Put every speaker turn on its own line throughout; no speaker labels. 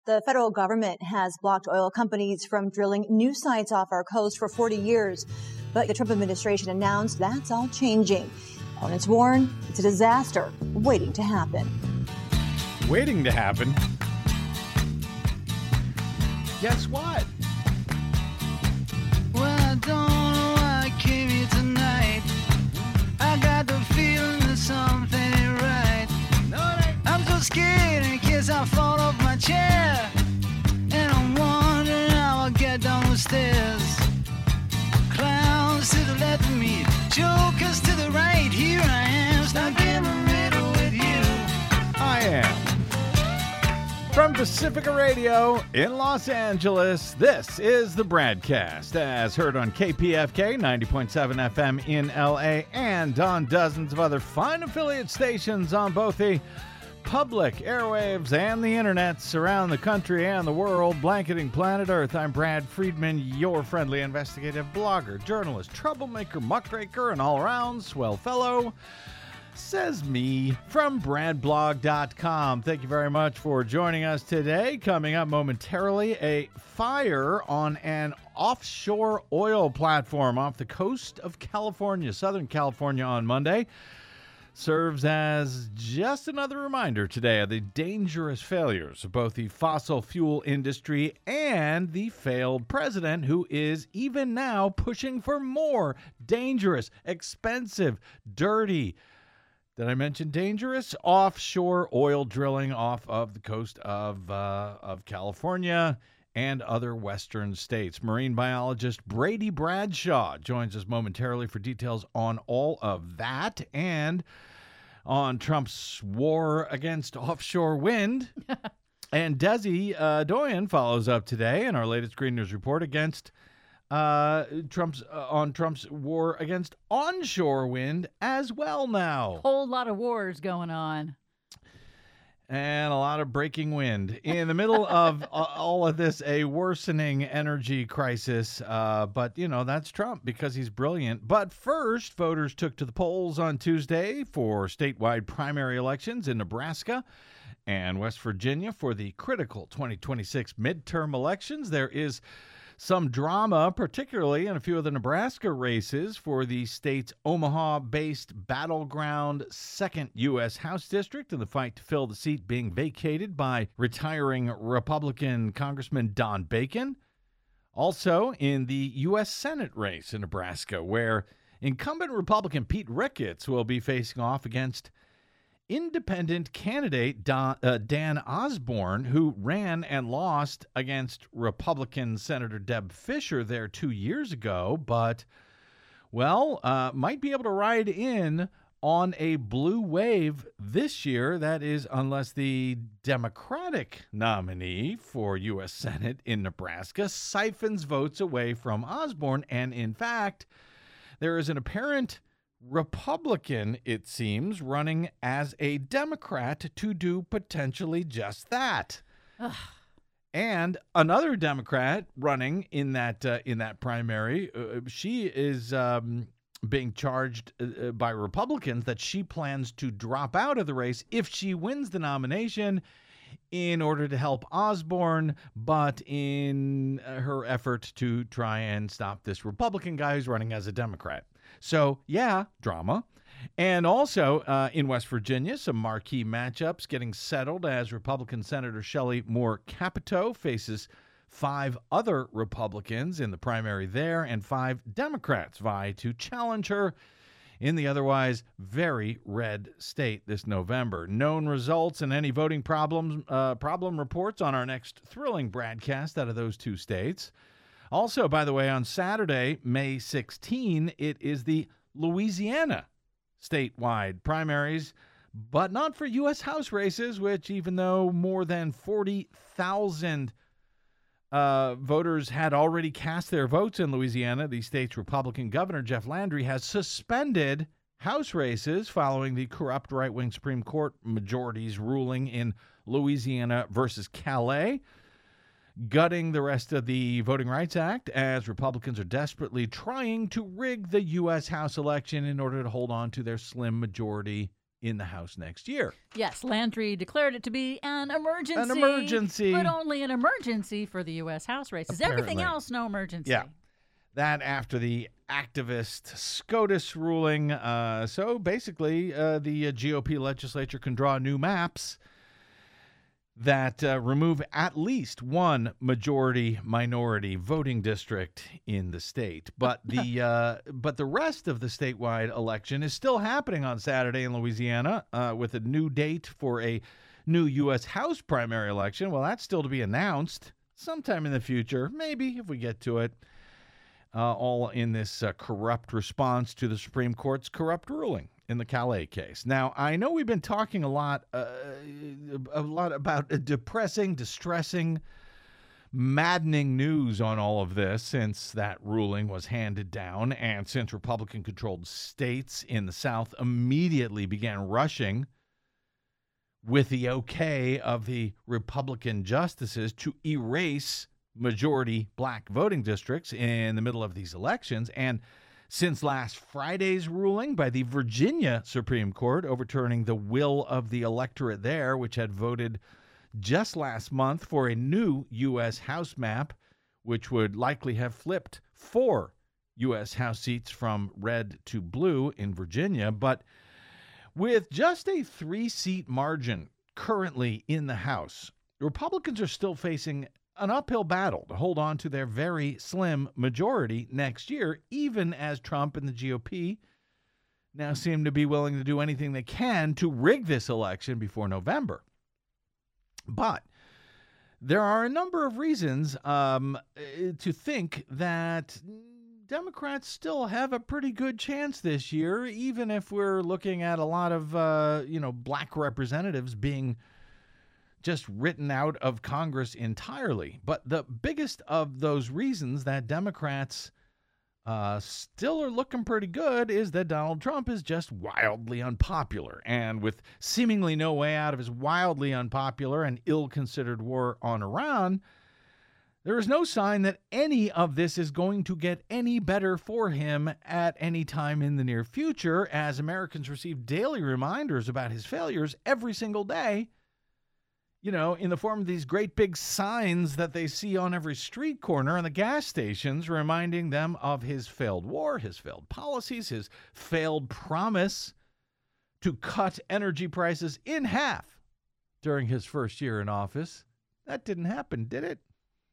The federal government has blocked oil companies from drilling new sites off our coast for 40 years. But the Trump administration announced that's all changing. Opponents warn it's a disaster waiting to happen.
Waiting to happen? Guess what?
Well, I don't know why I came here tonight. I got the feeling that something ain't right. I'm so scared in case I fall off my chair. And I'm wondering how I'll get down the stairs. Clowns to the left of me, jokers to the right. Here I am, stuck in the middle with you.
I am. From Pacifica Radio in Los Angeles, this is the BradCast, as heard on KPFK 90.7 FM in LA and on dozens of other fine affiliate stations on both the public airwaves and the internets around the country and the world, blanketing planet Earth. I'm Brad Friedman, your friendly investigative blogger, journalist, troublemaker, muckraker, and all-around swell fellow. Says me from bradblog.com. Thank you very much for joining us today. Coming up momentarily, a fire on an offshore oil platform off the coast of California, Southern California, on Monday. Serves as just another reminder today of the dangerous failures of both the fossil fuel industry and the failed president, who is even now pushing for more dangerous, expensive, dirty, did I mention dangerous? Offshore oil drilling off of the coast of California and other western states. Marine biologist Brady Bradshaw joins us momentarily for details on all of that and on Trump's war against offshore wind. And Desi Doyen follows up today in our latest Green News Report against Trump's war against onshore wind as well now.
Whole lot of wars going on.
And a lot of breaking wind. In the middle of all of this, a worsening energy crisis. But, you know, that's Trump because he's brilliant. But first, voters took to the polls on Tuesday for statewide primary elections in Nebraska and West Virginia for the critical 2026 midterm elections. There is some drama, particularly in a few of the Nebraska races for the state's Omaha-based battleground 2nd U.S. House District, in the fight to fill the seat being vacated by retiring Republican Congressman Don Bacon. Also in the U.S. Senate race in Nebraska, where incumbent Republican Pete Ricketts will be facing off against independent candidate Dan Osborne, who ran and lost against Republican Senator Deb Fischer there 2 years ago, but, well, might be able to ride in on a blue wave this year. That is, unless the Democratic nominee for U.S. Senate in Nebraska siphons votes away from Osborne. And, in fact, there is an apparent Republican, it seems, running as a Democrat to do potentially just that. Ugh. And another Democrat running in that primary, she is being charged by Republicans that she plans to drop out of the race if she wins the nomination in order to help Osborne, but in her effort to try and stop this Republican guy who's running as a Democrat. So, yeah, drama. And also in West Virginia, some marquee matchups getting settled as Republican Senator Shelley Moore Capito faces 5 other Republicans in the primary there, and 5 Democrats vie to challenge her in the otherwise very red state this November. Known results and any voting problem reports on our next thrilling broadcast out of those 2 states. Also, by the way, on Saturday, May 16, it is the Louisiana statewide primaries, but not for U.S. House races, which, even though more than 40,000 voters had already cast their votes in Louisiana, the state's Republican governor, Jeff Landry, has suspended House races following the corrupt right-wing Supreme Court majority's ruling in Louisiana versus Calais, gutting the rest of the Voting Rights Act as Republicans are desperately trying to rig the U.S. House election in order to hold on to their slim majority in the House next year.
Yes, Landry declared it to be an emergency.
An emergency.
But only an emergency for the U.S. House races. Everything
Apparently.
else, no emergency.
Yeah. That after the activist SCOTUS ruling. So basically, the GOP legislature can draw new maps that remove at least one majority-minority voting district in the state. But the rest of the statewide election is still happening on Saturday in Louisiana with a new date for a new U.S. House primary election. Well, that's still to be announced sometime in the future, maybe if we get to it. All in this corrupt response to the Supreme Court's corrupt ruling in the Calais case. Now, I know we've been talking a lot about depressing, distressing, maddening news on all of this since that ruling was handed down and since Republican-controlled states in the South immediately began rushing with the okay of the Republican justices to erase majority black voting districts in the middle of these elections. And since last Friday's ruling by the Virginia Supreme Court overturning the will of the electorate there, which had voted just last month for a new U.S. House map, which would likely have flipped 4 U.S. House seats from red to blue in Virginia. But with just a 3-seat margin currently in the House, Republicans are still facing an uphill battle to hold on to their very slim majority next year, even as Trump and the GOP now seem to be willing to do anything they can to rig this election before November. But there are a number of reasons to think that Democrats still have a pretty good chance this year, even if we're looking at a lot of, black representatives being just written out of Congress entirely. But the biggest of those reasons that Democrats still are looking pretty good is that Donald Trump is just wildly unpopular. And with seemingly no way out of his wildly unpopular and ill-considered war on Iran, there is no sign that any of this is going to get any better for him at any time in the near future, as Americans receive daily reminders about his failures every single day, in the form of these great big signs that they see on every street corner and the gas stations, reminding them of his failed war, his failed policies, his failed promise to cut energy prices in half during his first year in office. That didn't happen, did it?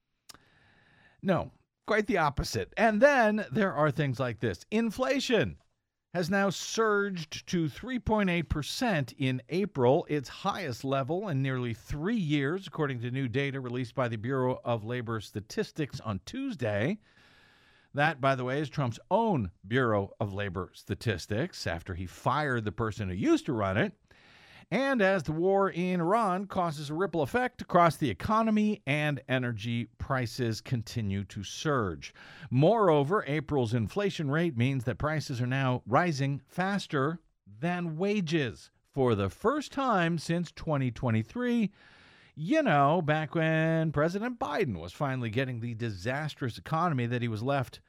No, quite the opposite. And then there are things like this. Inflation has now surged to 3.8% in April, its highest level in nearly 3 years, according to new data released by the Bureau of Labor Statistics on Tuesday. That, by the way, is Trump's own Bureau of Labor Statistics after he fired the person who used to run it. And as the war in Iran causes a ripple effect across the economy and energy prices continue to surge. Moreover, April's inflation rate means that prices are now rising faster than wages for the first time since 2023. Back when President Biden was finally getting the disastrous economy that he was left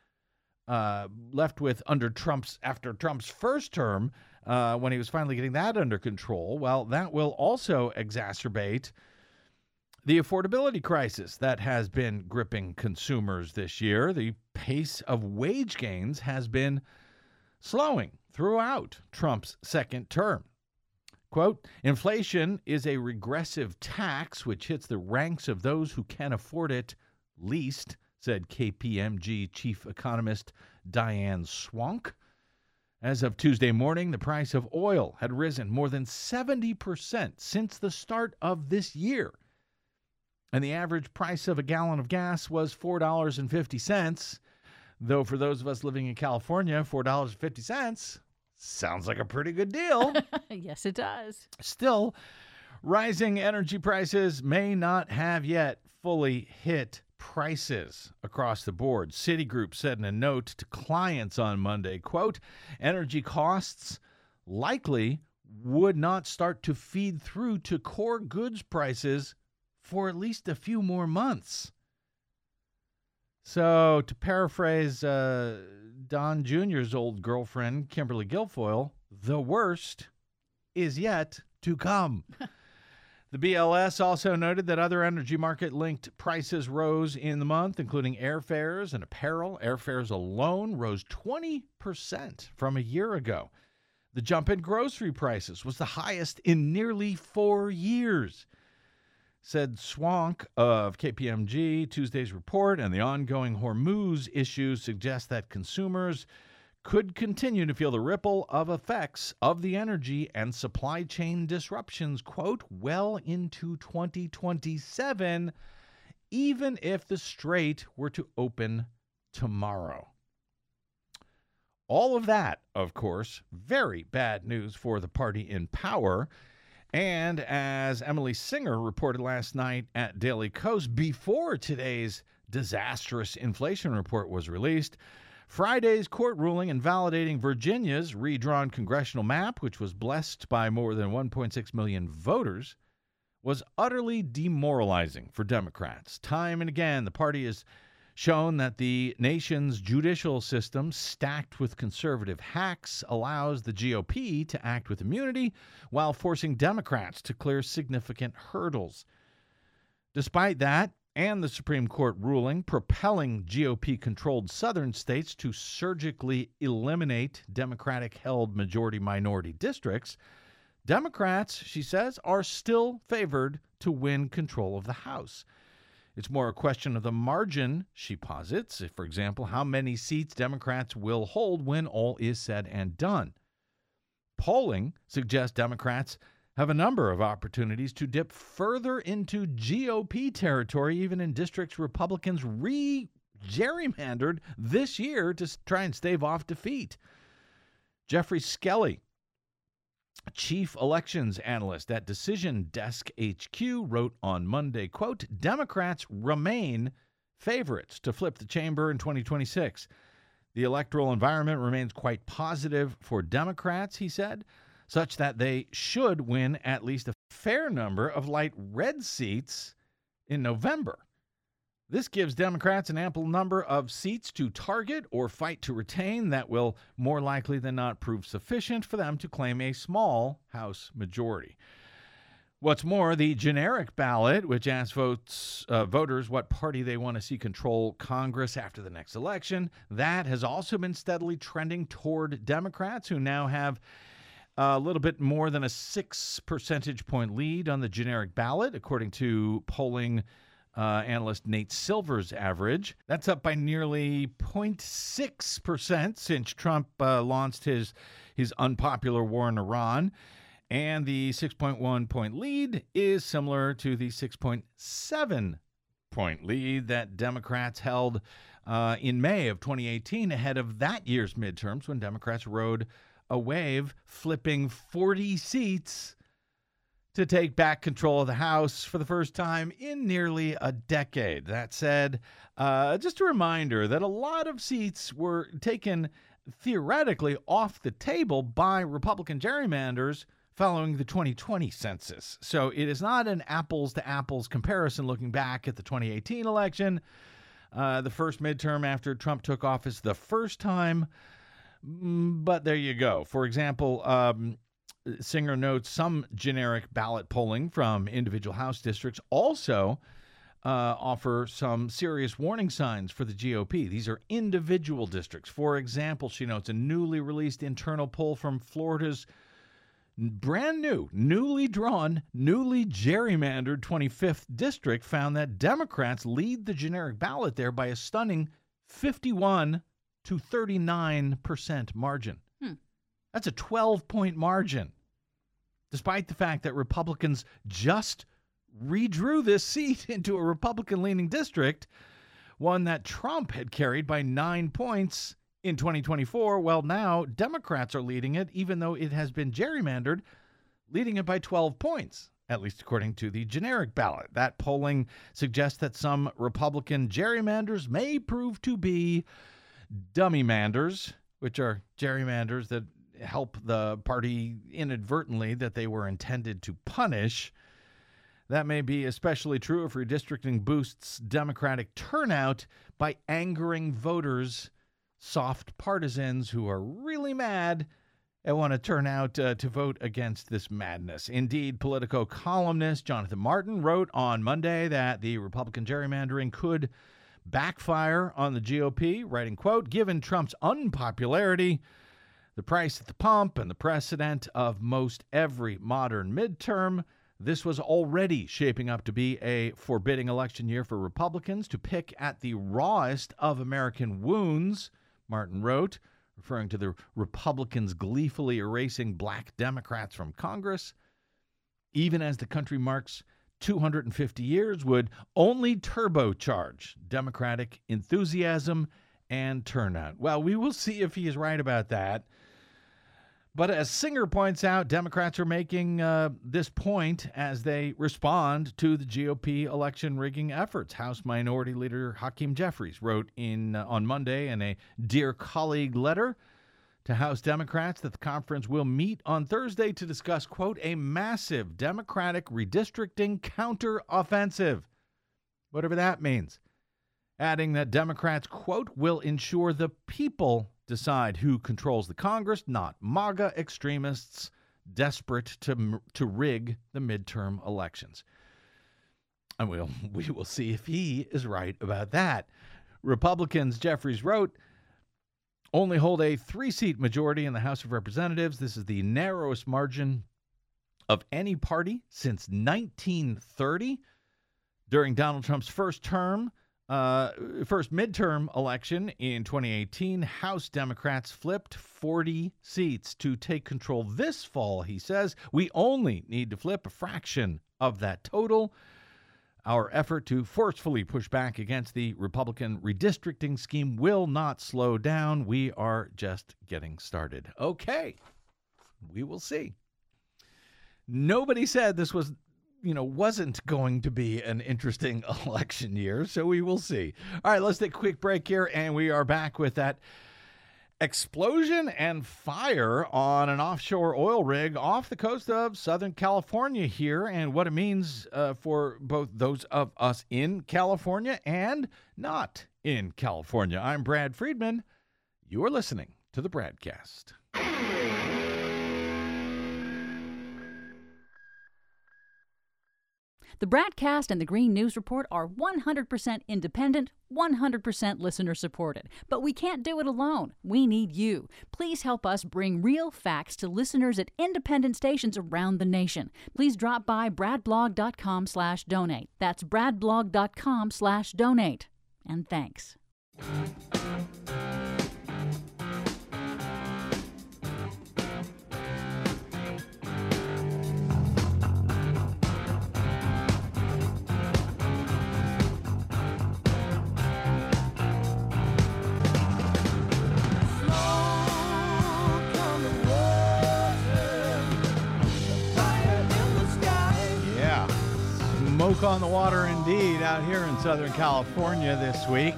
with after Trump's first term, when he was finally getting that under control. Well, that will also exacerbate the affordability crisis that has been gripping consumers this year. The pace of wage gains has been slowing throughout Trump's second term. Quote, inflation is a regressive tax which hits the ranks of those who can afford it least, said KPMG chief economist Diane Swonk. As of Tuesday morning, the price of oil had risen more than 70% since the start of this year. And the average price of a gallon of gas was $4.50, though for those of us living in California, $4.50 sounds like a pretty good deal.
Yes, it does.
Still, rising energy prices may not have yet fully hit prices across the board. Citigroup said in a note to clients on Monday, quote, energy costs likely would not start to feed through to core goods prices for at least a few more months. So to paraphrase Don Jr.'s old girlfriend, Kimberly Guilfoyle, the worst is yet to come. The BLS also noted that other energy market-linked prices rose in the month, including airfares and apparel. Airfares alone rose 20% from a year ago. The jump in grocery prices was the highest in nearly 4 years, said Swank of KPMG. Tuesday's report and the ongoing Hormuz issues suggest that consumers could continue to feel the ripple of effects of the energy and supply chain disruptions, quote, well into 2027, even if the strait were to open tomorrow. All of that, of course, very bad news for the party in power. And as Emily Singer reported last night at Daily Kos, before today's disastrous inflation report was released, Friday's court ruling invalidating Virginia's redrawn congressional map, which was blessed by more than 1.6 million voters, was utterly demoralizing for Democrats. Time and again, the party has shown that the nation's judicial system, stacked with conservative hacks, allows the GOP to act with immunity while forcing Democrats to clear significant hurdles. Despite that, and the Supreme Court ruling propelling GOP-controlled southern states to surgically eliminate Democratic-held majority-minority districts, Democrats, she says, are still favored to win control of the House. It's more a question of the margin, she posits. For example, how many seats Democrats will hold when all is said and done. Polling suggests Democrats have a number of opportunities to dip further into GOP territory, even in districts Republicans gerrymandered this year to try and stave off defeat. Jeffrey Skelly, chief elections analyst at Decision Desk HQ, wrote on Monday, quote, Democrats remain favorites to flip the chamber in 2026. The electoral environment remains quite positive for Democrats, he said, such that they should win at least a fair number of light red seats in November. This gives Democrats an ample number of seats to target or fight to retain that will more likely than not prove sufficient for them to claim a small House majority. What's more, the generic ballot, which asks voters what party they want to see control Congress after the next election, that has also been steadily trending toward Democrats, who now have a little bit more than a 6 percentage point lead on the generic ballot, according to polling analyst Nate Silver's average. That's up by nearly 0.6% since Trump launched his unpopular war in Iran. And the 6.1 point lead is similar to the 6.7 point lead that Democrats held in May of 2018 ahead of that year's midterms, when Democrats rode a wave, flipping 40 seats to take back control of the House for the first time in nearly a decade. That said, just a reminder that a lot of seats were taken theoretically off the table by Republican gerrymanders following the 2020 census. So it is not an apples-to-apples comparison looking back at the 2018 election, the first midterm after Trump took office the first time. But there you go. For example, Singer notes some generic ballot polling from individual House districts also offer some serious warning signs for the GOP. These are individual districts. For example, she notes a newly released internal poll from Florida's brand new, newly drawn, newly gerrymandered 25th district found that Democrats lead the generic ballot there by a stunning 51 to 39% margin. That's a 12-point margin, despite the fact that Republicans just redrew this seat into a Republican-leaning district, one that Trump had carried by 9 points in 2024. Well, now Democrats are leading it, even though it has been gerrymandered, leading it by 12 points, at least according to the generic ballot. That polling suggests that some Republican gerrymanders may prove to be dummy-manders, which are gerrymanders that help the party inadvertently that they were intended to punish. That may be especially true if redistricting boosts Democratic turnout by angering voters, soft partisans who are really mad and want to turn out to vote against this madness. Indeed, Politico columnist Jonathan Martin wrote on Monday that the Republican gerrymandering could backfire on the GOP, writing, quote, given Trump's unpopularity, the price at the pump, and the precedent of most every modern midterm, this was already shaping up to be a forbidding election year for Republicans to pick at the rawest of American wounds, Martin wrote, referring to the Republicans gleefully erasing black Democrats from Congress, even as the country marks 250 years, would only turbocharge Democratic enthusiasm and turnout. Well, we will see if he is right about that. But as Singer points out, Democrats are making this point as they respond to the GOP election rigging efforts. House Minority Leader Hakeem Jeffries wrote on Monday in a Dear Colleague letter to House Democrats that the conference will meet on Thursday to discuss, quote, a massive Democratic redistricting counteroffensive, whatever that means, adding that Democrats, quote, will ensure the people decide who controls the Congress, not MAGA extremists desperate to rig the midterm elections. And we will see if he is right about that. Republicans, Jeffries wrote, only hold a 3-seat majority in the House of Representatives. This is the narrowest margin of any party since 1930. During Donald Trump's first midterm election in 2018, House Democrats flipped 40 seats to take control this fall, he says. We only need to flip a fraction of that total. Our effort to forcefully push back against the Republican redistricting scheme will not slow down. We are just getting started. Okay, we will see. Nobody said this wasn't going to be an interesting election year, so we will see. All right, let's take a quick break here, and we are back with that explosion and fire on an offshore oil rig off the coast of Southern California here, and what it means for both those of us in California and not in California. I'm Brad Friedman. You are listening to the Bradcast.
The Bradcast and the Green News Report are 100% independent, 100% listener-supported. But we can't do it alone. We need you. Please help us bring real facts to listeners at independent stations around the nation. Please drop by bradblog.com/donate. That's bradblog.com/donate. And thanks.
Smoke on the water indeed out here in Southern California this week.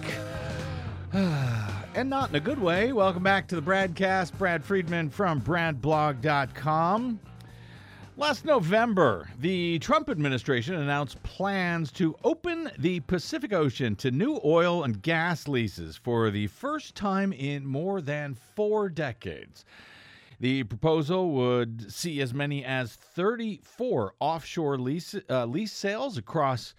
And not in a good way. Welcome back to the Bradcast. Brad Friedman from bradblog.com. Last November, the Trump administration announced plans to open the Pacific Ocean to new oil and gas leases for the first time in more than 4 decades. The proposal would see as many as 34 offshore lease sales across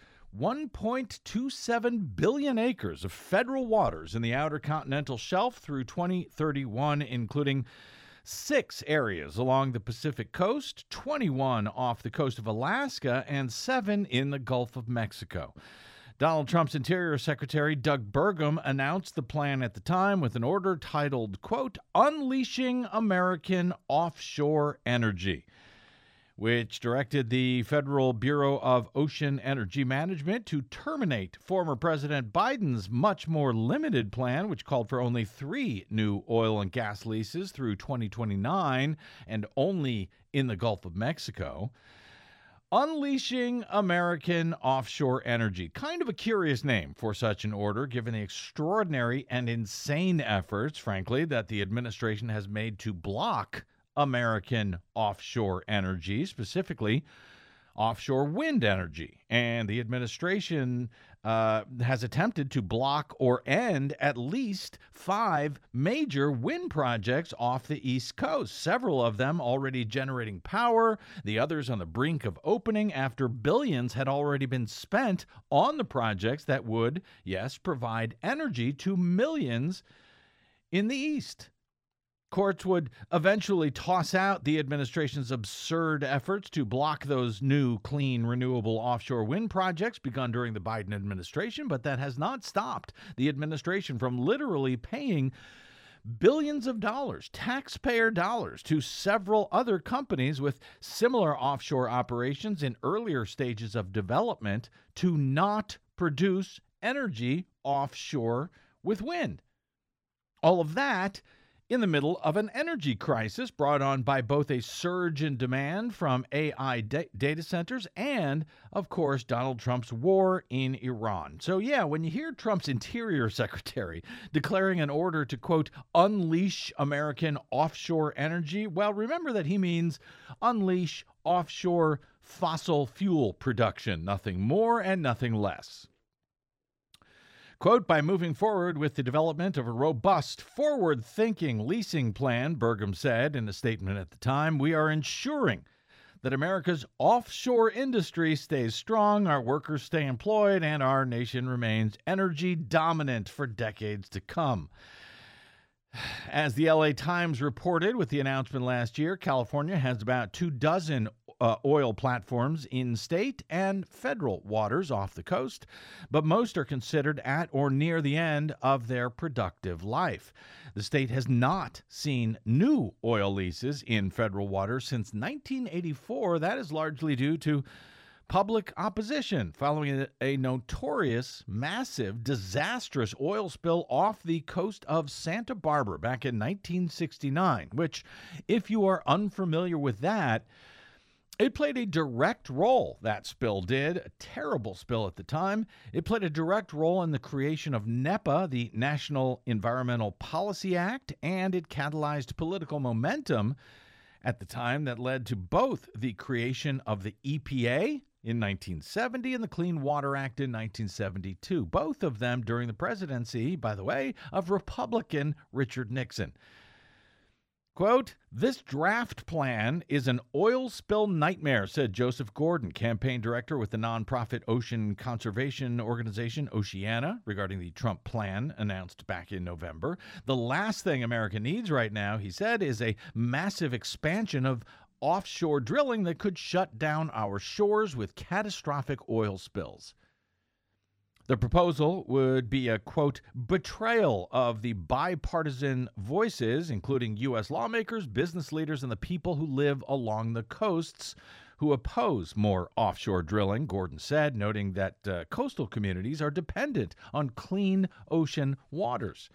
1.27 billion acres of federal waters in the outer continental shelf through 2031, including 6 areas along the Pacific coast, 21 off the coast of Alaska, and 7 in the Gulf of Mexico. Donald Trump's Interior Secretary Doug Burgum announced the plan at the time with an order titled, quote, Unleashing American Offshore Energy, which directed the Federal Bureau of Ocean Energy Management to terminate former President Biden's much more limited plan, which called for only 3 new oil and gas leases through 2029 and only in the Gulf of Mexico. Unleashing American Offshore Energy. Kind of a curious name for such an order, given the extraordinary and insane efforts, frankly, that the administration has made to block American offshore energy, specifically offshore wind energy. And the administration has attempted to block or end at least 5 major wind projects off the East Coast, several of them already generating power, the others on the brink of opening after billions had already been spent on the projects that would, yes, provide energy to millions in the East. Courts would eventually toss out the administration's absurd efforts to block those new, clean, renewable offshore wind projects begun during the Biden administration, but that has not stopped the administration from literally paying billions of dollars, taxpayer dollars, to several other companies with similar offshore operations in earlier stages of development to not produce energy offshore with wind. All of that in the middle of an energy crisis brought on by both a surge in demand from AI data centers and, of course, Donald Trump's war in Iran. So, yeah, when you hear Trump's Interior Secretary declaring an order to, quote, unleash American offshore energy, well, remember that he means unleash offshore fossil fuel production, nothing more and nothing less. Quote, by moving forward with the development of a robust, forward-thinking leasing plan, Burgum said in a statement at the time, we are ensuring that America's offshore industry stays strong, our workers stay employed, and our nation remains energy dominant for decades to come. As the LA Times reported with the announcement last year, California has about 24 oil platforms in state and federal waters off the coast, but most are considered at or near the end of their productive life. The state has not seen new oil leases in federal waters since 1984. That is largely due to public opposition following a notorious, massive, disastrous oil spill off the coast of Santa Barbara back in 1969, which, if you are unfamiliar with that, it played a direct role, that spill did, a terrible spill at the time. It played a direct role in the creation of NEPA, the National Environmental Policy Act, and it catalyzed political momentum at the time that led to both the creation of the EPA in 1970 and the Clean Water Act in 1972, both of them during the presidency, by the way, of Republican Richard Nixon. Quote, this draft plan is an oil spill nightmare, said Joseph Gordon, campaign director with the nonprofit ocean conservation organization Oceana, regarding the Trump plan announced back in November. The last thing America needs right now, he said, is a massive expansion of offshore drilling that could shut down our shores with catastrophic oil spills. The proposal would be a, quote, betrayal of the bipartisan voices, including U.S. lawmakers, business leaders, and the people who live along the coasts who oppose more offshore drilling, Gordon said, noting that coastal communities are dependent on clean ocean waters.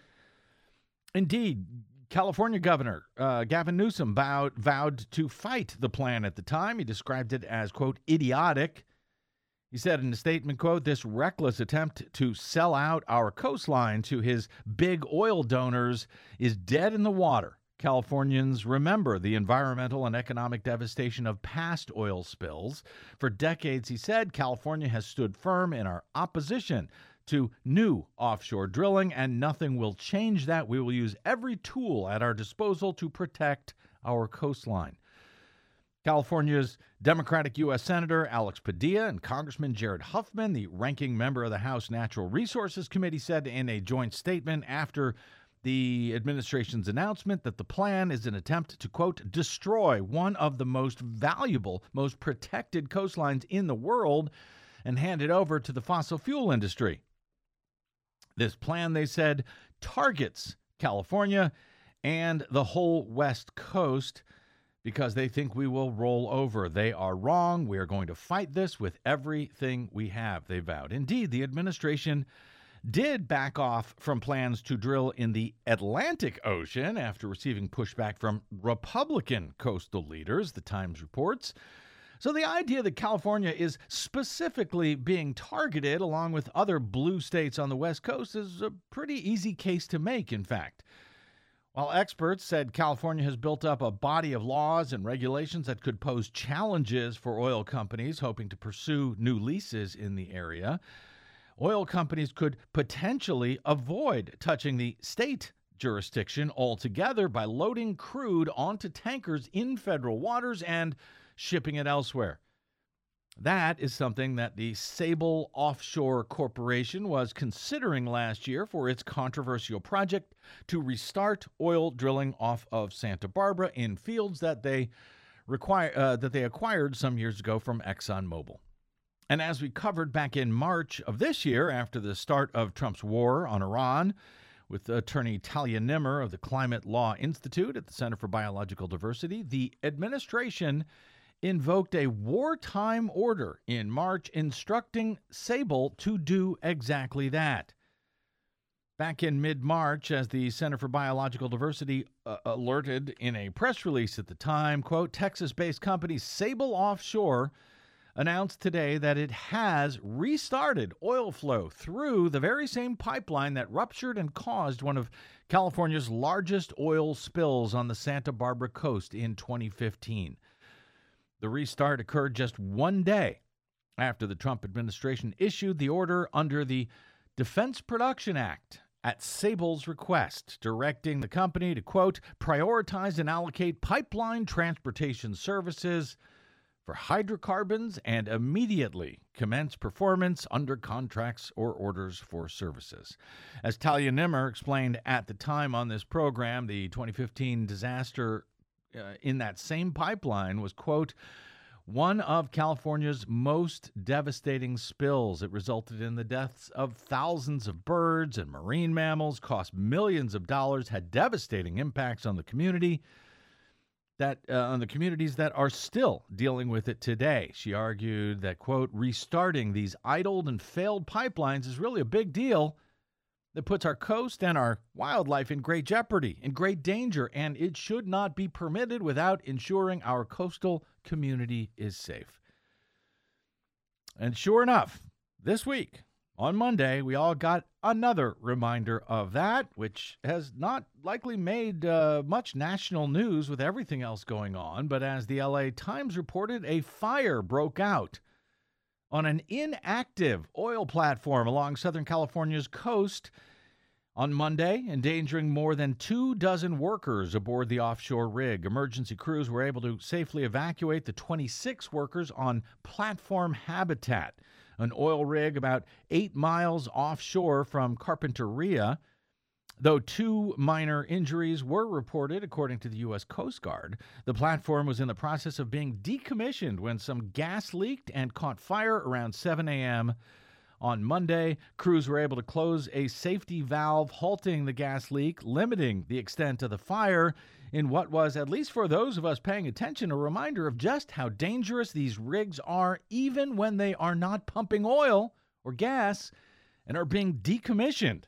Indeed, California Governor Gavin Newsom vowed to fight the plan at the time. He described it as, quote, idiotic. He said in a statement, quote, this reckless attempt to sell out our coastline to his big oil donors is dead in the water. Californians remember the environmental and economic devastation of past oil spills. For decades, he said, California has stood firm in our opposition to new offshore drilling, and nothing will change that. We will use every tool at our disposal to protect our coastline. California's Democratic U.S. Senator Alex Padilla and Congressman Jared Huffman, the ranking member of the House Natural Resources Committee, said in a joint statement after the administration's announcement that the plan is an attempt to, quote, destroy one of the most valuable, most protected coastlines in the world and hand it over to the fossil fuel industry. This plan, they said, targets California and the whole West Coast because they think we will roll over. They are wrong. We are going to fight this with everything we have, they vowed. Indeed, the administration did back off from plans to drill in the Atlantic Ocean after receiving pushback from Republican coastal leaders, the Times reports. So the idea that California is specifically being targeted along with other blue states on the West Coast is a pretty easy case to make, in fact. While experts said California has built up a body of laws and regulations that could pose challenges for oil companies hoping to pursue new leases in the area, oil companies could potentially avoid touching the state jurisdiction altogether by loading crude onto tankers in federal waters and shipping it elsewhere. That is something that the Sable Offshore Corporation was considering last year for its controversial project to restart oil drilling off of Santa Barbara in fields that they acquired some years ago from ExxonMobil. And as we covered back in March of this year, after the start of Trump's war on Iran, with attorney Talia Nimmer of the Climate Law Institute at the Center for Biological Diversity, the administration invoked a wartime order in March instructing Sable to do exactly that. Back in mid-March, as the Center for Biological Diversity alerted in a press release at the time, quote, Texas-based company Sable Offshore announced today that it has restarted oil flow through the very same pipeline that ruptured and caused one of California's largest oil spills on the Santa Barbara coast in 2015. The restart occurred just one day after the Trump administration issued the order under the Defense Production Act at Sable's request, directing the company to, quote, prioritize and allocate pipeline transportation services for hydrocarbons and immediately commence performance under contracts or orders for services. As Talia Nimmer explained at the time on this program, the 2015 disaster in that same pipeline was, quote, one of California's most devastating spills. It resulted in the deaths of thousands of birds and marine mammals, cost millions of dollars, had devastating impacts on the community, on the communities that are still dealing with it today. She argued that, quote, restarting these idled and failed pipelines is really a big deal that puts our coast and our wildlife in great jeopardy, in great danger, and it should not be permitted without ensuring our coastal community is safe. And sure enough, this week, on Monday, we all got another reminder of that, which has not likely made much national news with everything else going on, but as the LA Times reported, a fire broke out on an inactive oil platform along Southern California's coast on Monday, endangering more than 24 workers aboard the offshore rig. Emergency crews were able to safely evacuate the 26 workers on Platform Habitat, an oil rig about 8 miles offshore from Carpinteria, though 2 minor injuries were reported, according to the U.S. Coast Guard. The platform was in the process of being decommissioned when some gas leaked and caught fire around 7 a.m. on Monday. Crews were able to close a safety valve, halting the gas leak, limiting the extent of the fire in what was, at least for those of us paying attention, a reminder of just how dangerous these rigs are, even when they are not pumping oil or gas and are being decommissioned.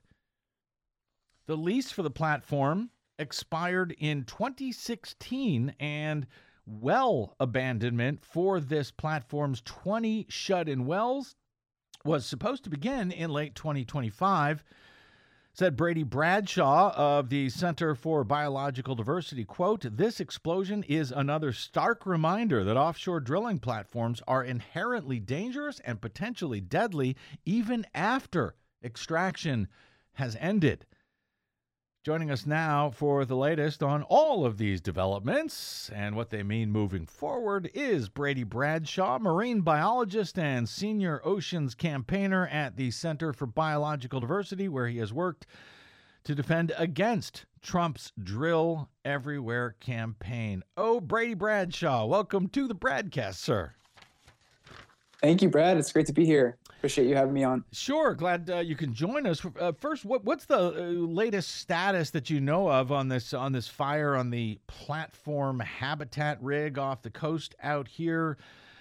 The lease for the platform expired in 2016, and well abandonment for this platform's 20 shut-in wells was supposed to begin in late 2025, said Brady Bradshaw of the Center for Biological Diversity, quote, this explosion is another stark reminder that offshore drilling platforms are inherently dangerous and potentially deadly even after extraction has ended. Joining us now for the latest on all of these developments and what they mean moving forward is Brady Bradshaw, marine biologist and senior oceans campaigner at the Center for Biological Diversity, where he has worked to defend against Trump's Drill Everywhere campaign. Oh, Brady Bradshaw, welcome to the Bradcast, sir.
Thank you, Brad. It's great to be here. Appreciate you having me on.
Sure. Glad you can join us. First, what's the latest status that you know of on this fire on the Platform Habitat rig off the coast out here?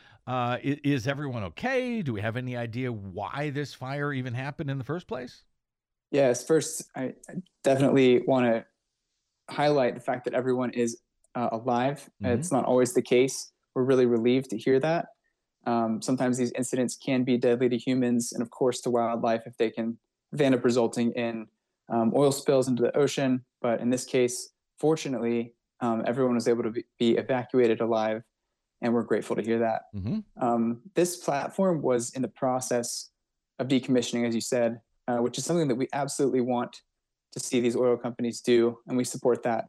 Is everyone okay? Do we have any idea why this fire even happened in the first place?
Yes. First, I definitely want to highlight the fact that everyone is alive. Mm-hmm. It's not always the case. We're really relieved to hear that. Sometimes these incidents can be deadly to humans and, of course, to wildlife if they end up resulting in oil spills into the ocean. But in this case, fortunately, everyone was able to be evacuated alive, and we're grateful to hear that. This platform was in the process of decommissioning, as you said, which is something that we absolutely want to see these oil companies do, and we support that.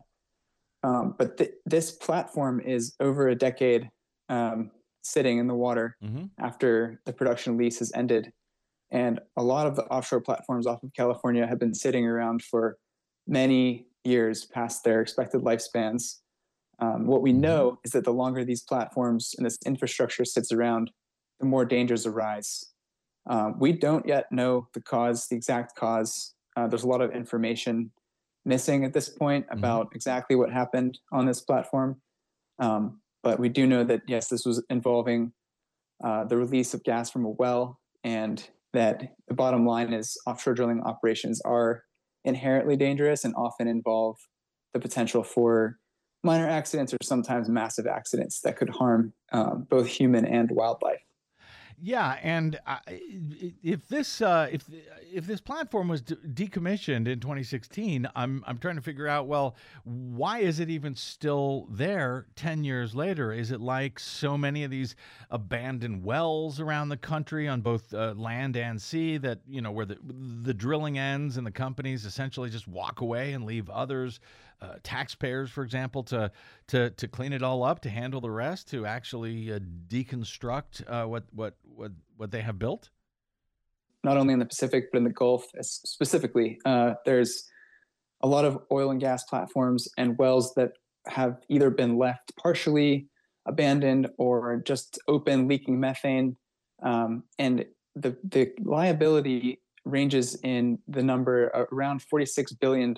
But this platform is over a decade sitting in the water after the production lease has ended. And a lot of the offshore platforms off of California have been sitting around for many years past their expected lifespans. What we know is that the longer these platforms and this infrastructure sits around, the more dangers arise. We don't yet know the exact cause. There's a lot of information missing at this point about exactly what happened on this platform. But we do know that, yes, this was involving the release of gas from a well, and that the bottom line is offshore drilling operations are inherently dangerous and often involve the potential for minor accidents or sometimes massive accidents that could harm both human and wildlife.
Yeah, and if this platform was decommissioned in 2016, I'm trying to figure out, well, why is it even still there 10 years later? Is it like so many of these abandoned wells around the country on both land and sea that, where the drilling ends and the companies essentially just walk away and leave others, taxpayers, for example, to clean it all up, to handle the rest, to actually deconstruct what they have built?
Not only in the Pacific, but in the Gulf specifically. There's a lot of oil and gas platforms and wells that have either been left partially abandoned or just open, leaking methane. And the liability ranges in the number around $46 billion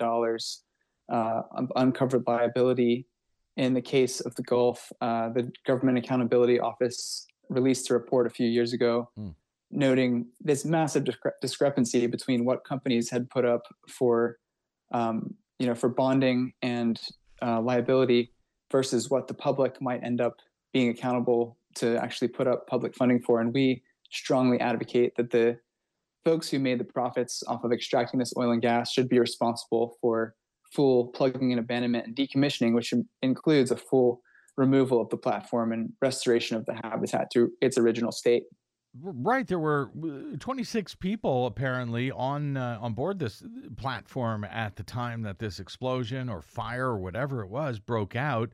of uncovered liability. In the case of the Gulf, the Government Accountability Office released a report a few years ago noting this massive discrepancy between what companies had put up for bonding and liability versus what the public might end up being accountable to actually put up public funding for. And we strongly advocate that the folks who made the profits off of extracting this oil and gas should be responsible for full plugging and abandonment and decommissioning, which includes a full removal of the platform and restoration of the habitat to its original state.
Right. There were 26 people apparently on board this platform at the time that this explosion or fire or whatever it was broke out.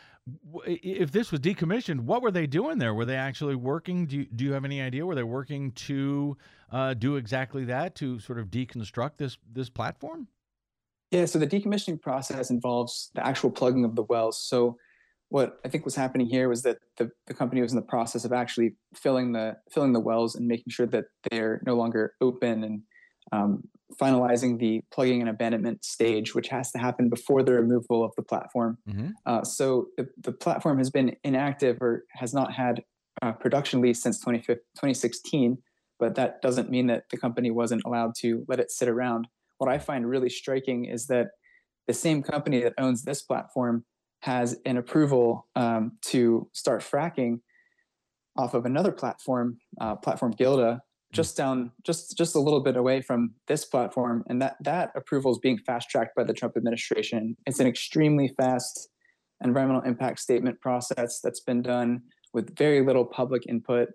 If this was decommissioned, what were they doing there? Were they actually working? Do you have any idea? Were they working to do exactly that, to sort of deconstruct this platform?
Yeah, so the decommissioning process involves the actual plugging of the wells. So what I think was happening here was that the company was in the process of actually filling the wells and making sure that they're no longer open, and finalizing the plugging and abandonment stage, which has to happen before the removal of the platform. So the platform has been inactive or has not had production lease since 2016, but that doesn't mean that the company wasn't allowed to let it sit around. What I find really striking is that the same company that owns this platform has an approval to start fracking off of another platform, platform Gilda, just a little bit away from this platform, and that approval is being fast-tracked by the Trump administration. It's an extremely fast environmental impact statement process that's been done with very little public input,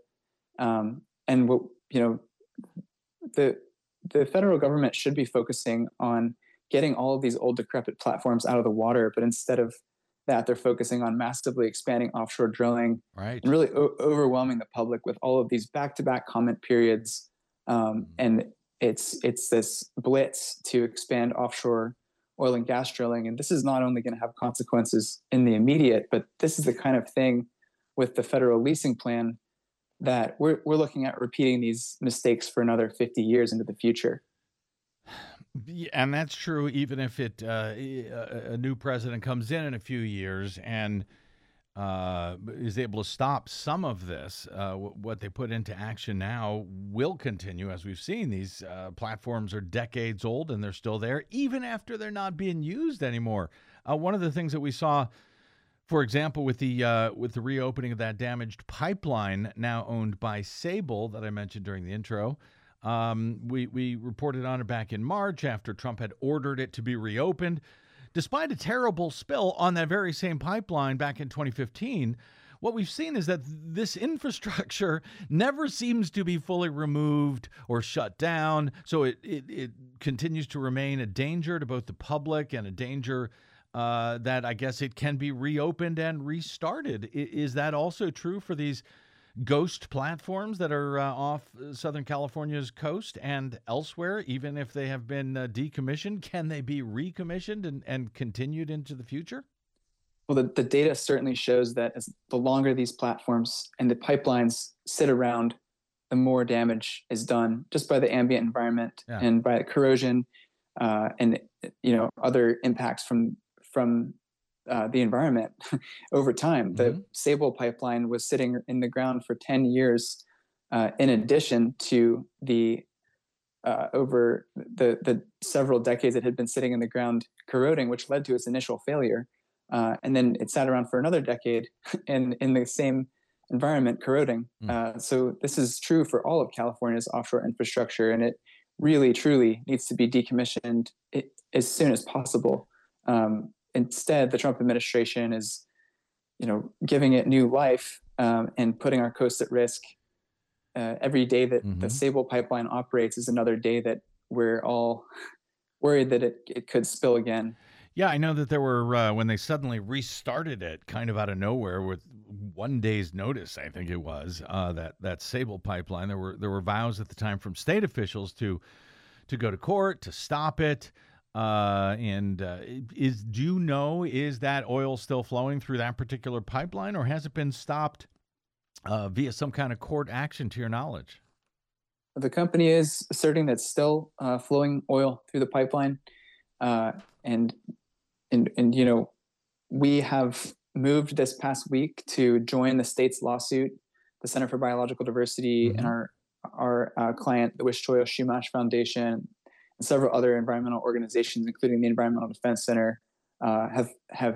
and the federal government should be focusing on getting all of these old decrepit platforms out of the water, but instead of that, they're focusing on massively expanding offshore drilling,
right,
and really overwhelming the public with all of these back-to-back comment periods. And it's this blitz to expand offshore oil and gas drilling. And this is not only going to have consequences in the immediate, but this is the kind of thing with the federal leasing plan that we're looking at repeating these mistakes for another 50 years into the future.
And that's true even if a new president comes in a few years and is able to stop some of this. What they put into action now will continue. As we've seen, these platforms are decades old and they're still there even after they're not being used anymore. One of the things that we saw, for example, with the reopening of that damaged pipeline now owned by Sable that I mentioned during the intro, We reported on it back in March after Trump had ordered it to be reopened. Despite a terrible spill on that very same pipeline back in 2015, what we've seen is that this infrastructure never seems to be fully removed or shut down. So it continues to remain a danger to both the public and a danger that I guess it can be reopened and restarted. Is that also true for these ghost platforms that are off Southern California's coast and elsewhere? Even if they have been decommissioned, can they be recommissioned and continued into the future?
Well, the data certainly shows that as the longer these platforms and the pipelines sit around, the more damage is done just by the ambient environment and by corrosion and other impacts from the environment over time. The Sable pipeline was sitting in the ground for 10 years, in addition to the over the several decades it had been sitting in the ground corroding, which led to its initial failure. And then it sat around for another decade in the same environment corroding. So this is true for all of California's offshore infrastructure, and it really, truly needs to be decommissioned as soon as possible. Instead, the Trump administration is, giving it new life and putting our coast at risk. Every day that the Sable pipeline operates is another day that we're all worried that it could spill again.
Yeah, I know that there were, when they suddenly restarted it kind of out of nowhere with 1 day's notice, I think it was, that Sable pipeline, there were vows at the time from state officials to go to court, to stop it. Is that oil still flowing through that particular pipeline, or has it been stopped via some kind of court action, to your knowledge?
The company is asserting that it's still flowing oil through the pipeline. And we have moved this past week to join the state's lawsuit, the Center for Biological Diversity, and our client, the Wish-Choyo-Shumash Foundation, and several other environmental organizations, including the Environmental Defense Center, have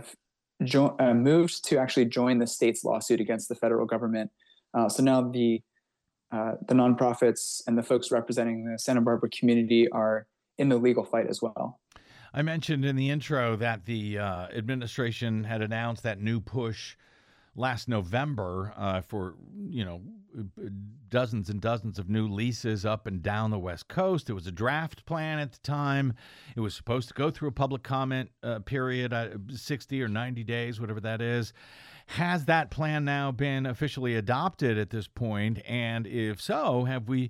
moved to actually join the state's lawsuit against the federal government. So now the nonprofits and the folks representing the Santa Barbara community are in the legal fight as well.
I mentioned in the intro that the administration had announced that new push last November for, dozens and dozens of new leases up and down the West Coast. It was a draft plan at the time. It was supposed to go through a public comment period, 60 or 90 days, whatever that is. Has that plan now been officially adopted at this point? And if so, have we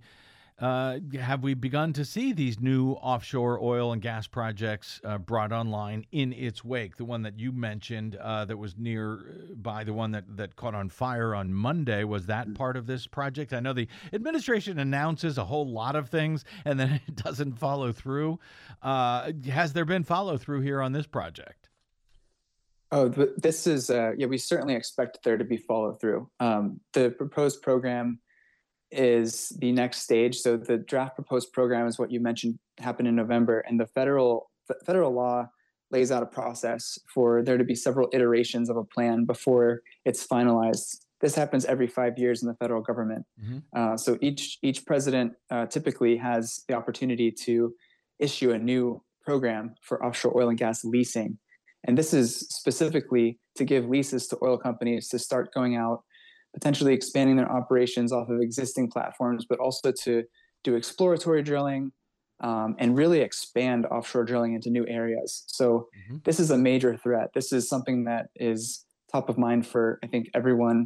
begun to see these new offshore oil and gas projects brought online in its wake? The one that you mentioned that was nearby, the one that caught on fire on Monday, was that part of this project? I know the administration announces a whole lot of things and then it doesn't follow through. Has there been follow through here on this project?
Oh, this is, we certainly expect there to be follow through. The proposed program is the next stage. So the draft proposed program is what you mentioned happened in November, and the federal law lays out a process for there to be several iterations of a plan before it's finalized. This happens every 5 years in the federal government. So each president typically has the opportunity to issue a new program for offshore oil and gas leasing. And this is specifically to give leases to oil companies to start going out, potentially expanding their operations off of existing platforms, but also to do exploratory drilling and really expand offshore drilling into new areas. So this is a major threat. This is something that is top of mind for, I think, everyone,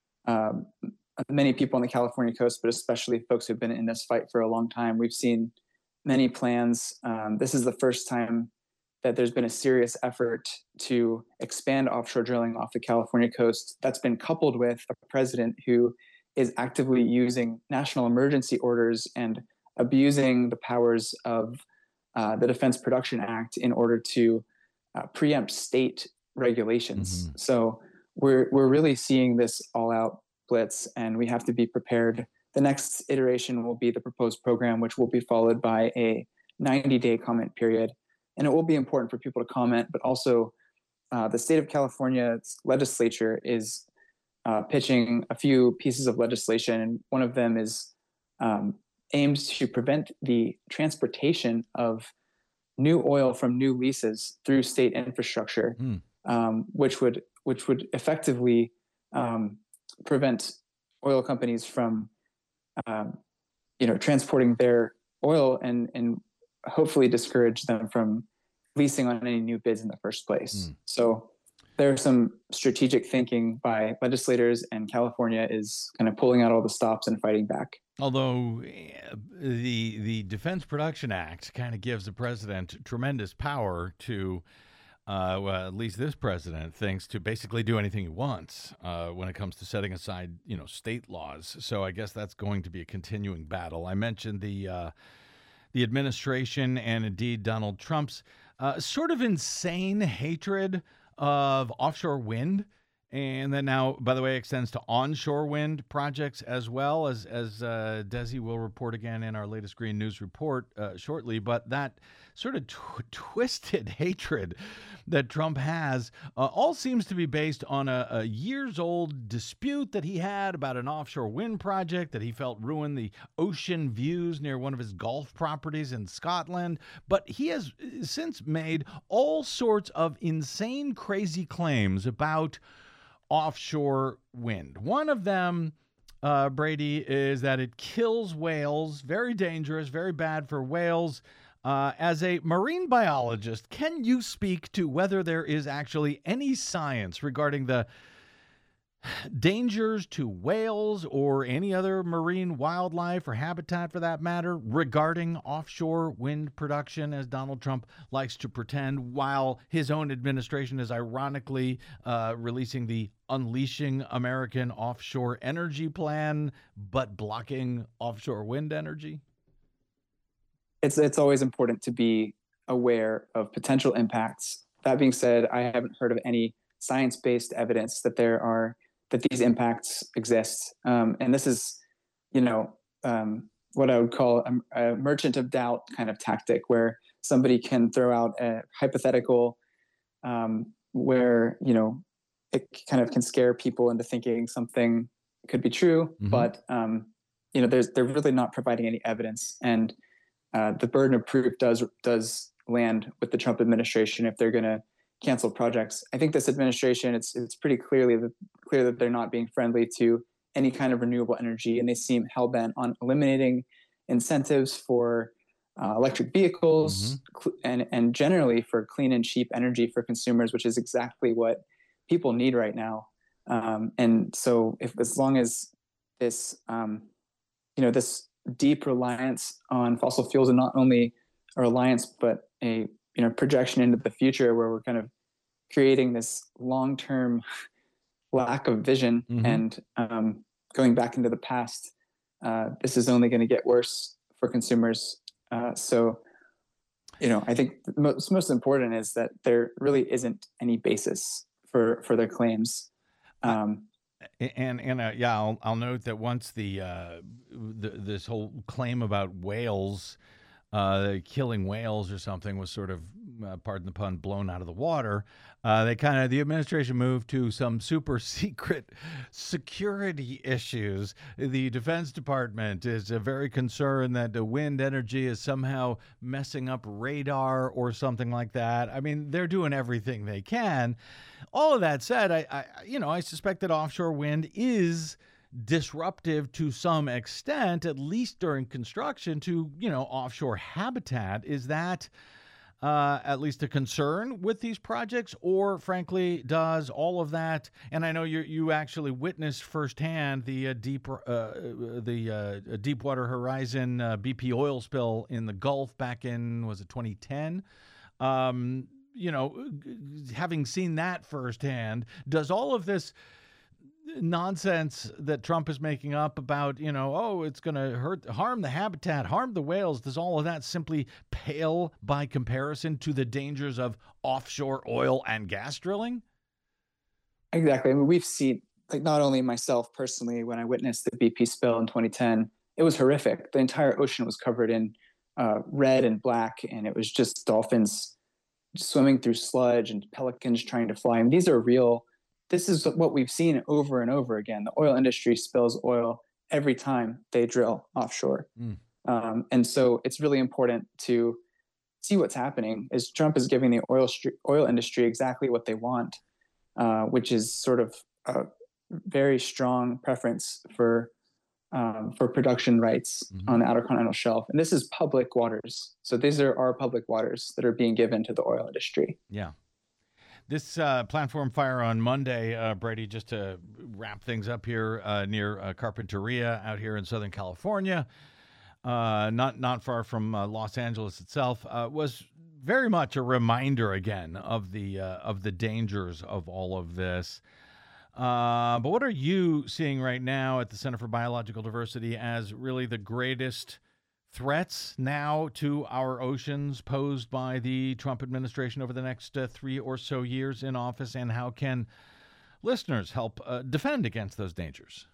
many people on the California coast, but especially folks who've been in this fight for a long time. We've seen many plans. This is the first time that there's been a serious effort to expand offshore drilling off the California coast that's been coupled with a president who is actively using national emergency orders and abusing the powers of the Defense Production Act in order to preempt state regulations. So we're really seeing this all-out blitz, and we have to be prepared. The next iteration will be the proposed program, which will be followed by a 90-day comment period. And it will be important for people to comment, but also the state of California's legislature is pitching a few pieces of legislation. And one of them is aimed to prevent the transportation of new oil from new leases through state infrastructure, which would effectively prevent oil companies from transporting their oil and hopefully discourage them from leasing on any new bids in the first place. So there's some strategic thinking by legislators, and California is kind of pulling out all the stops and fighting back.
Although the Defense Production Act kind of gives the president tremendous power to, well, at least this president thinks, to basically do anything he wants when it comes to setting aside, state laws. So I guess that's going to be a continuing battle. I mentioned the administration and indeed Donald Trump's sort of insane hatred of offshore wind. And that now, by the way, extends to onshore wind projects as well, as Desi will report again in our latest Green News report shortly. But that sort of twisted hatred that Trump has all seems to be based on a years-old dispute that he had about an offshore wind project that he felt ruined the ocean views near one of his golf properties in Scotland. But he has since made all sorts of insane, crazy claims about offshore wind. One of them, Brady, is that it kills whales. Very dangerous, very bad for whales. As a marine biologist, can you speak to whether there is actually any science regarding the dangers to whales or any other marine wildlife or habitat for that matter regarding offshore wind production, as Donald Trump likes to pretend, while his own administration is ironically releasing the Unleashing American Offshore Energy Plan, but blocking offshore wind energy?
It's always important to be aware of potential impacts. That being said, I haven't heard of any science-based evidence that these impacts exist. And this is, what I would call a merchant of doubt kind of tactic, where somebody can throw out a hypothetical where, it kind of can scare people into thinking something could be true, but, they're really not providing any evidence. And the burden of proof does land with the Trump administration if they're going to cancel projects. I think this administration, it's pretty clear that they're not being friendly to any kind of renewable energy, and they seem hell-bent on eliminating incentives for electric vehicles and generally for clean and cheap energy for consumers, which is exactly what people need right now. And so as long as this, this deep reliance on fossil fuels, and not only a reliance, but a projection into the future where we're kind of creating this long-term lack of vision and going back into the past, this is only going to get worse for consumers. So, I think the most important is that there really isn't any basis for their claims.
I'll note that once this whole claim about whales, killing whales or something, was sort of, pardon the pun, blown out of the water, the administration moved to some super secret security issues. The Defense Department is very concerned that the wind energy is somehow messing up radar or something like that. I mean, they're doing everything they can. All of that said, I suspect that offshore wind is disruptive to some extent, at least during construction, to, offshore habitat. Is that at least a concern with these projects, or frankly, does all of that? And I know you actually witnessed firsthand the Deepwater Horizon BP oil spill in the Gulf back in, was it 2010? Having seen that firsthand, does all of this nonsense that Trump is making up about, it's going to harm the habitat, harm the whales, does all of that simply pale by comparison to the dangers of offshore oil and gas drilling?
Exactly. I mean, we've seen, not only myself personally, when I witnessed the BP spill in 2010, it was horrific. The entire ocean was covered in red and black, and it was just dolphins swimming through sludge and pelicans trying to fly. And these are real. This is what we've seen over and over again. The oil industry spills oil every time they drill offshore. And so it's really important to see what's happening. Is Trump is giving the oil industry exactly what they want, which is sort of a very strong preference for production rights on the Outer Continental Shelf. And this is public waters. So these are our public waters that are being given to the oil industry.
Yeah. This platform fire on Monday, Brady, just to wrap things up here near Carpinteria out here in Southern California, not far from Los Angeles itself, was very much a reminder again of the dangers of all of this. But what are you seeing right now at the Center for Biological Diversity as really the greatest threats now to our oceans posed by the Trump administration over the next 3 or so years in office, and how can listeners help defend against those dangers?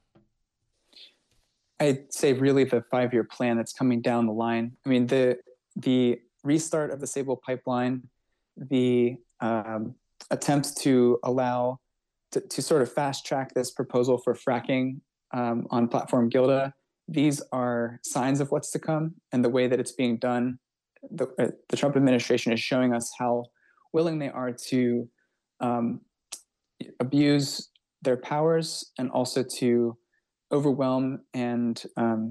I'd say really the 5-year plan that's coming down the line. I mean, the restart of the Sable pipeline, the attempt to allow to sort of fast track this proposal for fracking on Platform Gilda. These are signs of what's to come, and the way that it's being done. The Trump administration is showing us how willing they are to abuse their powers and also to overwhelm and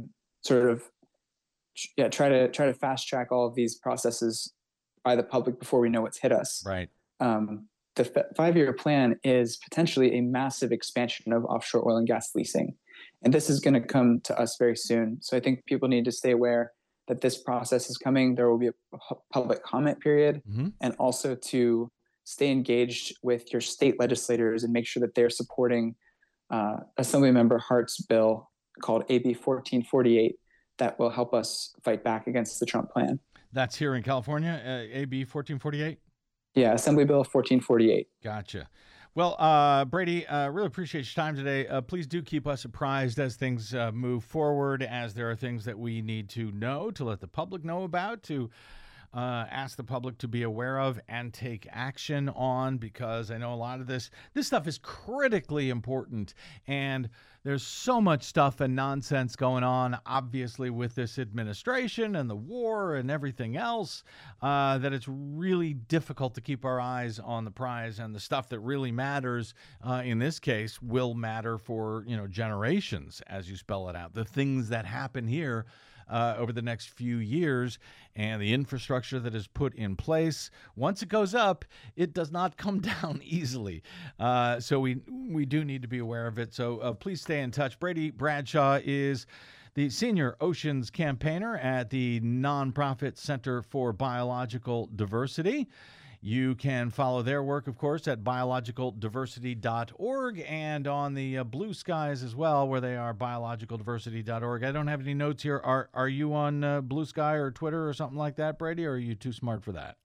try to fast track all of these processes by the public before we know what's hit us.
Right.
The 5-year plan is potentially a massive expansion of offshore oil and gas leasing. And this is going to come to us very soon. So I think people need to stay aware that this process is coming. There will be a public comment period, and also to stay engaged with your state legislators and make sure that they're supporting Assemblymember Hart's bill called AB 1448 that will help us fight back against the Trump plan.
That's here in California, AB 1448?
Yeah, Assembly Bill 1448.
Gotcha. Well, Brady, really appreciate your time today. Please do keep us apprised as things move forward, as there are things that we need to know, to let the public know about, to ask the public to be aware of and take action on, because I know a lot of this stuff is critically important, and there's so much stuff and nonsense going on, obviously, with this administration and the war and everything else, that it's really difficult to keep our eyes on the prize, and the stuff that really matters, in this case, will matter for, generations, as you spell it out. The things that happen here over the next few years, and the infrastructure that is put in place. Once it goes up, it does not come down easily. So we do need to be aware of it. So please stay in touch. Brady Bradshaw is the Senior Oceans Campaigner at the nonprofit Center for Biological Diversity. You can follow their work, of course, at biologicaldiversity.org, and on the Blue Skies as well, where they are biologicaldiversity.org. I don't have any notes here. Are you on Blue Sky or Twitter or something like that, Brady, or are you too smart for that?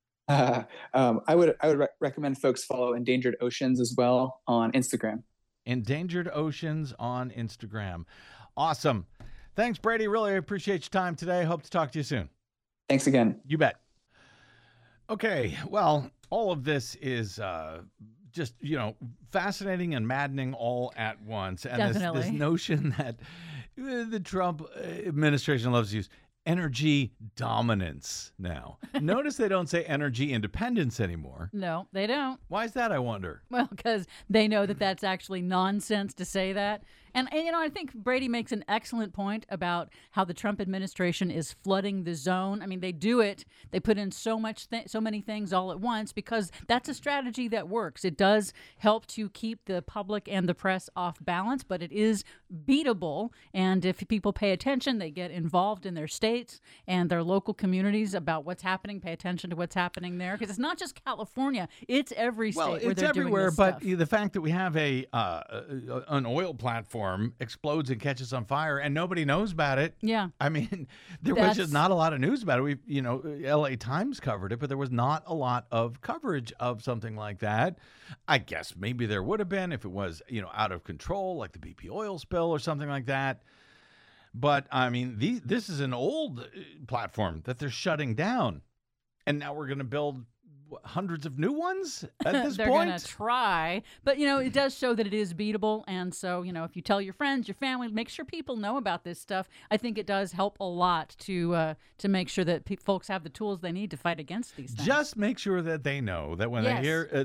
I would recommend folks follow Endangered Oceans as well on Instagram.
Endangered Oceans on Instagram. Awesome. Thanks, Brady. Really appreciate your time today. Hope to talk to you soon.
Thanks again.
You bet. Okay, well, all of this is just, fascinating and maddening all at once. And this notion that the Trump administration loves to use, energy dominance now. Notice they don't say energy independence anymore.
No, they don't.
Why is that, I wonder?
Well, because they know that that's actually nonsense to say that. And I think Brady makes an excellent point about how the Trump administration is flooding the zone. I mean, they do it. They put in so many things all at once, because that's a strategy that works. It does help to keep the public and the press off balance, but it is beatable. And if people pay attention, they get involved in their states and their local communities about what's happening, pay attention to what's happening there. Because it's not just California. It's every state where they're
everywhere,
doing this
but
stuff.
The fact that we have an oil platform explodes and catches on fire and nobody knows about it.
Yeah.
I mean, there was just not a lot of news about it. LA Times covered it, but there was not a lot of coverage of something like that. I guess maybe there would have been if it was, out of control, like the BP oil spill or something like that. But I mean, this is an old platform that they're shutting down. And now we're going to build hundreds of new ones at this
They're
point?
going to try. But, it does show that it is beatable. And so, if you tell your friends, your family, make sure people know about this stuff. I think it does help a lot to make sure that folks have the tools they need to fight against these things.
Just make sure that they know that when they hear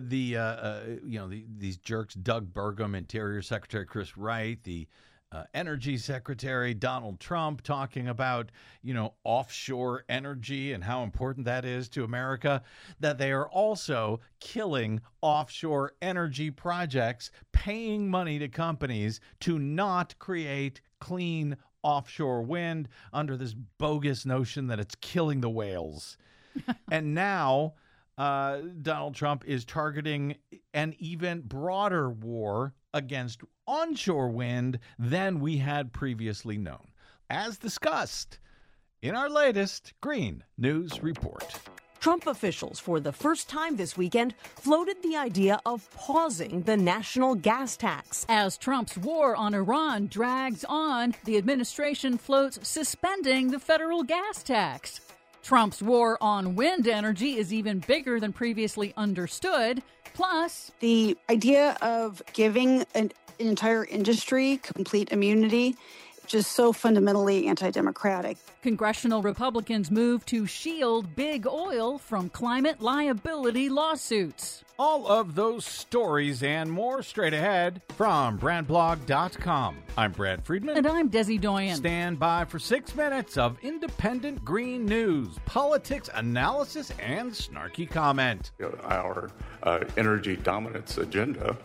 these jerks, Doug Burgum, Interior Secretary Chris Wright, the Energy Secretary Donald Trump talking about, offshore energy and how important that is to America, that they are also killing offshore energy projects, paying money to companies to not create clean offshore wind under this bogus notion that it's killing the whales. And now Donald Trump is targeting an even broader war against onshore wind than we had previously known, as discussed in our latest Green News Report.
Trump officials, for the first time this weekend, floated the idea of pausing the national gas tax.
As Trump's war on Iran drags on, the administration floats suspending the federal gas tax. Trump's war on wind energy is even bigger than previously understood. Plus,
the idea of giving an entire industry complete immunity, just so fundamentally anti-democratic.
Congressional Republicans move to shield big oil from climate liability lawsuits.
All of those stories and more straight ahead from BradBlog.com. I'm Brad Friedman.
And I'm Desi Doyen.
Stand by for 6 minutes of independent green news, politics, analysis, and snarky comment.
Our energy dominance agenda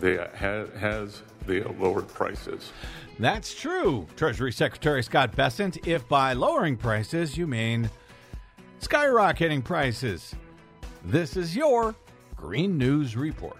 has the lowered prices.
That's true, Treasury Secretary Scott Bessent, if by lowering prices you mean skyrocketing prices. This is your Green News Report.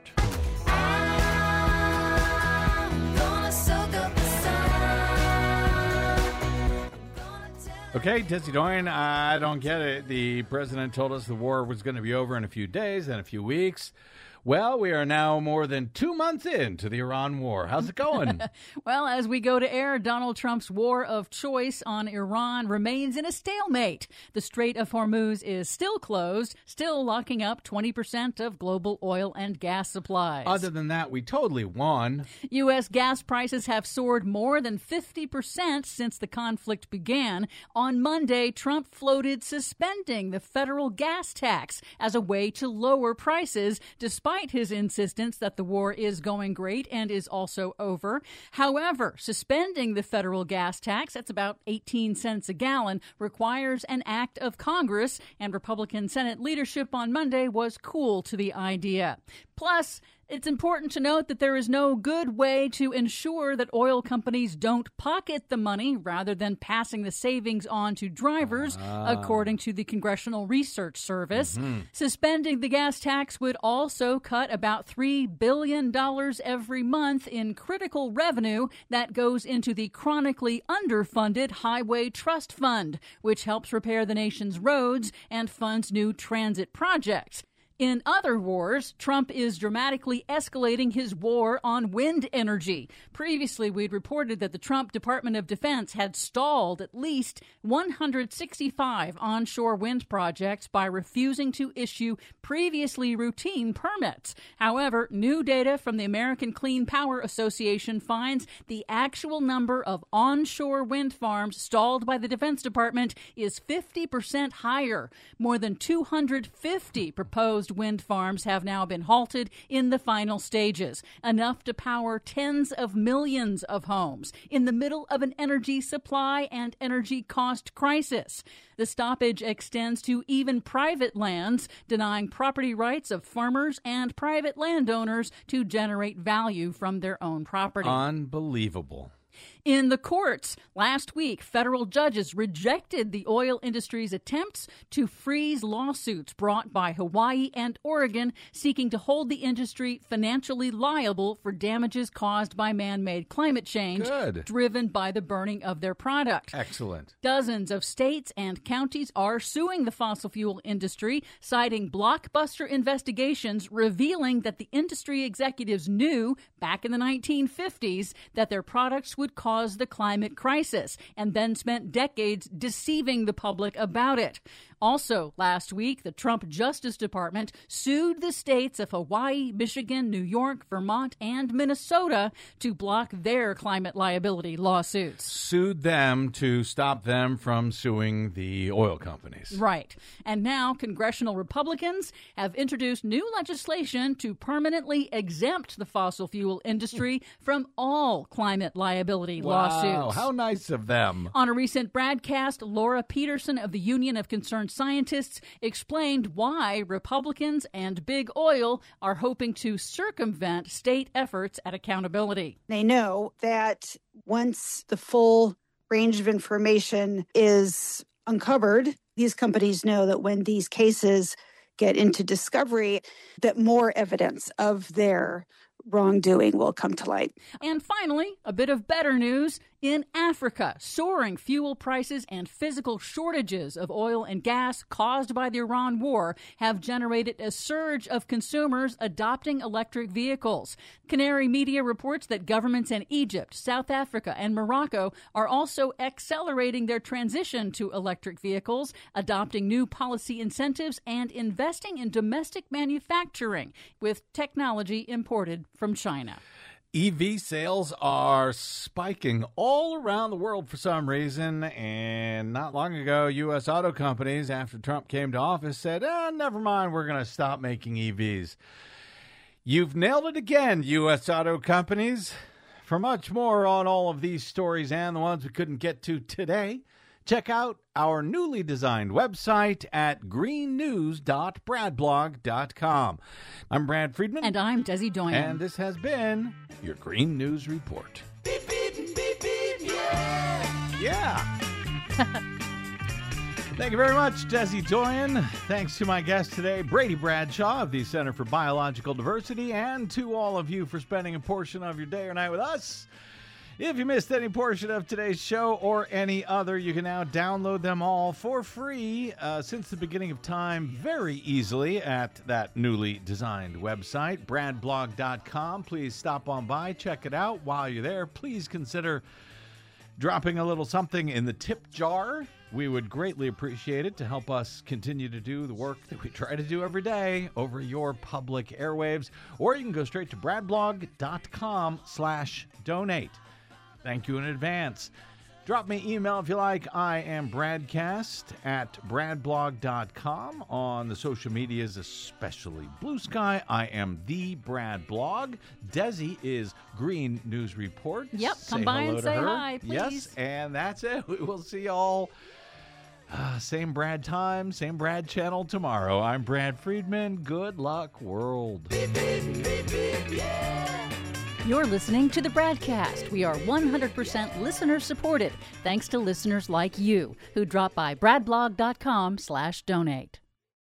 Okay, Desi Doyen, I don't get it. The president told us the war was going to be over in a few days, then a few weeks. Well, we are now more than 2 months into the Iran war. How's it going?
Well, as we go to air, Donald Trump's war of choice on Iran remains in a stalemate. The Strait of Hormuz is still closed, still locking up 20% of global oil and gas supplies.
Other than that, we totally won.
U.S. gas prices have soared more than 50% since the conflict began. On Monday, Trump floated suspending the federal gas tax as a way to lower prices, despite his insistence that the war is going great and is also over. However, suspending the federal gas tax, that's about 18 cents a gallon, requires an act of Congress, and Republican Senate leadership on Monday was cool to the idea. Plus, it's important to note that there is no good way to ensure that oil companies don't pocket the money rather than passing the savings on to drivers, according to the Congressional Research Service. Suspending the gas tax would also cut about $3 billion every month in critical revenue that goes into the chronically underfunded Highway Trust Fund, which helps repair the nation's roads and funds new transit projects. In other wars, Trump is dramatically escalating his war on wind energy. Previously, we'd reported that the Trump Department of Defense had stalled at least 165 onshore wind projects by refusing to issue previously routine permits. However, new data from the American Clean Power Association finds the actual number of onshore wind farms stalled by the Defense Department is 50% higher. More than 250 proposed wind farms have now been halted in the final stages, enough to power tens of millions of homes in the middle of an energy supply and energy cost crisis. The stoppage extends to even private lands, denying property rights of farmers and private landowners to generate value from their own property.
Unbelievable.
In the courts, last week, federal judges rejected the oil industry's attempts to freeze lawsuits brought by Hawaii and Oregon seeking to hold the industry financially liable for damages caused by man-made climate change driven by the burning of their product.
Excellent.
Dozens of states and counties are suing the fossil fuel industry, citing blockbuster investigations revealing that the industry executives knew back in the 1950s that their products would cause the climate crisis, and then spent decades deceiving the public about it. Also, last week, the Trump Justice Department sued the states of Hawaii, Michigan, New York, Vermont, and Minnesota to block their climate liability lawsuits.
Sued them to stop them from suing the oil companies.
Right. And now congressional Republicans have introduced new legislation to permanently exempt the fossil fuel industry from all climate liability lawsuits.
Wow, how nice of them.
On a recent broadcast, Laura Peterson of the Union of Concerned Scientists explained why Republicans and big oil are hoping to circumvent state efforts at accountability.
They know that once the full range of information is uncovered, these companies know that when these cases get into discovery, that more evidence of their wrongdoing will come to light.
And finally, a bit of better news. In Africa, soaring fuel prices and physical shortages of oil and gas caused by the Iran war have generated a surge of consumers adopting electric vehicles. Canary Media reports that governments in Egypt, South Africa, and Morocco are also accelerating their transition to electric vehicles, adopting new policy incentives, and investing in domestic manufacturing with technology imported from China.
EV sales are spiking all around the world for some reason, and not long ago, U.S. auto companies, after Trump came to office, said, never mind, we're going to stop making EVs. You've nailed it again, U.S. auto companies. For much more on all of these stories and the ones we couldn't get to today, check out our newly designed website at greennews.bradblog.com. I'm Brad Friedman.
And I'm Desi Doyen.
And this has been your Green News Report.
Beep, beep, beep, beep, yeah.
Yeah. Thank you very much, Desi Doyen. Thanks to my guest today, Brady Bradshaw of the Center for Biological Diversity, and to all of you for spending a portion of your day or night with us. If you missed any portion of today's show or any other, you can now download them all for free since the beginning of time very easily at that newly designed website, bradblog.com. Please stop on by, check it out. While you're there, please consider dropping a little something in the tip jar. We would greatly appreciate it to help us continue to do the work that we try to do every day over your public airwaves. Or you can go straight to bradblog.com/donate. Thank you in advance. Drop me an email if you like. I am bradcast@bradblog.com. On the social medias, especially Blue Sky, I am the Brad Blog. Desi is Green News Report.
Yep, come by and say hi, please.
Yes, and that's it. We will see you all same Brad time, same Brad channel tomorrow. I'm Brad Friedman. Good luck, world.
Beep, beep, beep, beep, yeah.
You're listening to the Bradcast. We are 100% listener supported, thanks to listeners like you who drop by bradblog.com/donate.